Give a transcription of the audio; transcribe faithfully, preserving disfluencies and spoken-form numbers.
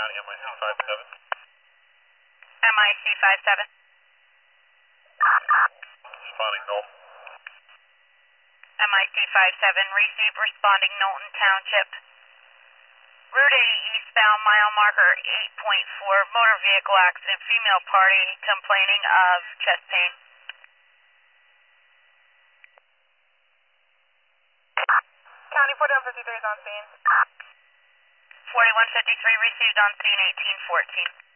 County, M I C five seven. M I C five seven. Responding Knowlton. M I C five seven, receive responding Knowlton Township. Route eighty eastbound, mile marker eight point four, motor vehicle accident, female party complaining of chest pain. County forty-one fifty-three is on scene. forty-one fifty-three received on scene eighteen fourteen.